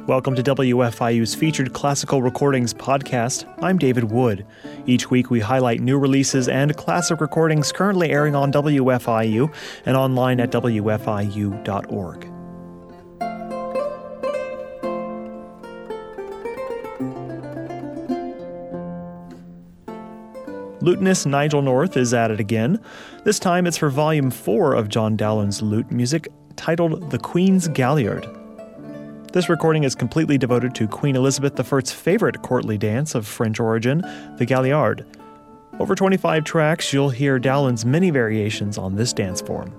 Welcome to WFIU's featured classical recordings podcast. I'm David Wood. Each week we highlight new releases and classic recordings currently airing on WFIU and online at WFIU.org. Lutenist Nigel North is at it again. This time it's for Volume 4 of John Dowland's lute music, titled The Queen's Galliard. This recording is completely devoted to Queen Elizabeth I's favorite courtly dance of French origin, the Galliard. Over 25 tracks, you'll hear Dowland's many variations on this dance form.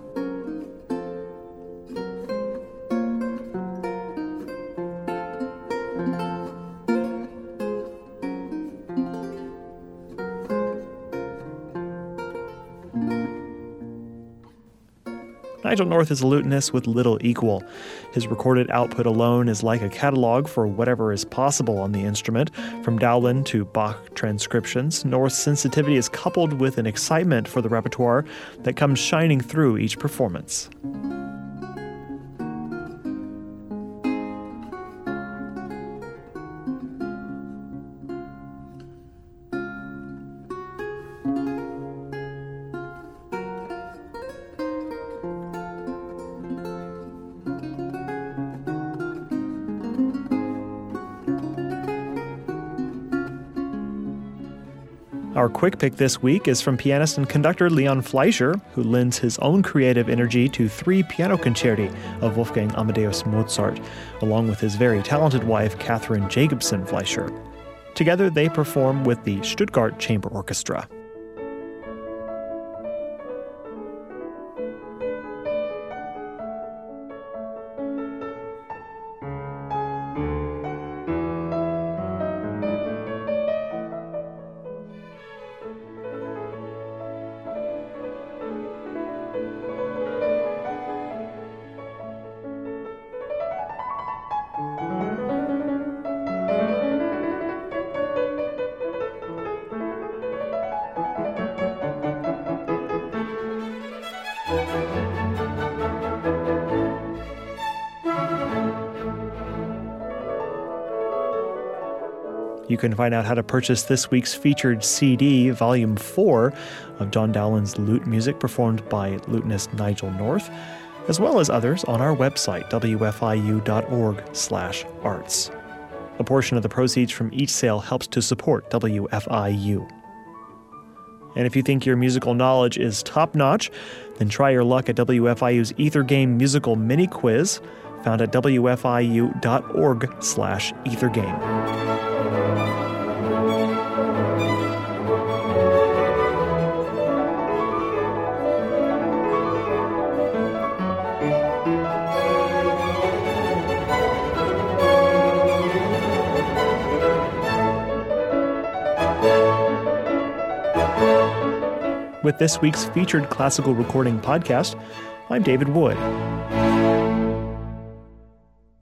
Nigel North is a lutenist with little equal. His recorded output alone is like a catalog for whatever is possible on the instrument. From Dowland to Bach transcriptions, North's sensitivity is coupled with an excitement for the repertoire that comes shining through each performance. Our quick pick this week is from pianist and conductor Leon Fleischer, who lends his own creative energy to 3 piano concerti of Wolfgang Amadeus Mozart, along with his very talented wife, Catherine Jacobson Fleischer. Together, they perform with the Stuttgart Chamber Orchestra. You can find out how to purchase this week's featured CD, Volume 4, of John Dowland's lute music performed by lutenist Nigel North, as well as others on our website, wfiu.org/arts. A portion of the proceeds from each sale helps to support WFIU. And if you think your musical knowledge is top-notch, then try your luck at WFIU's Ether Game musical mini quiz, found at wfiu.org/ethergame. With this week's featured classical recording podcast, I'm David Wood.